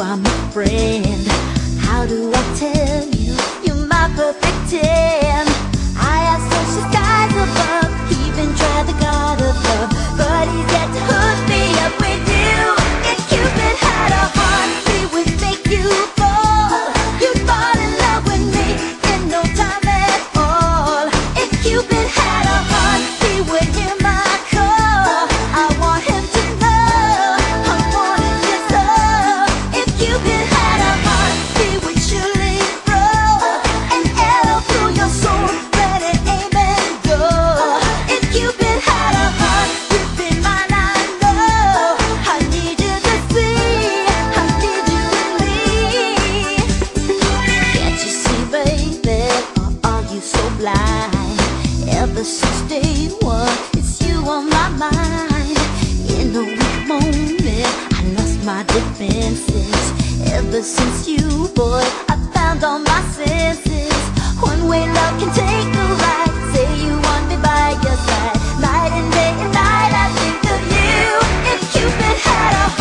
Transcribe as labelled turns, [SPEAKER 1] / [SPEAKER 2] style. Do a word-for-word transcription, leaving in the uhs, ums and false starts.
[SPEAKER 1] are my friend. How do I tell you, you're my perfect ten? I have searched the skies above, even tried the God of love, but he's yet to hook me up with you. If Cupid had a heart, he would make you fall. You'd fall in love with me in no time at all. If Cupid had a heart, he would hear my call. I want him to know I want his love. If Cupid had a heart, he would surely throw an arrow through your soul, let it aim and go. If Cupid had a heart, you'd be mine, I know. I need you to see, I need you in me. Can't you see, baby, or are you so blind? Ever since day one, it's you on my mind. In a weak moment, I lost my defenses. Ever since you, boy, I found all my senses. One way love can take a ride. Say you want me by your side, night and day and night I think of you. If Cupid had a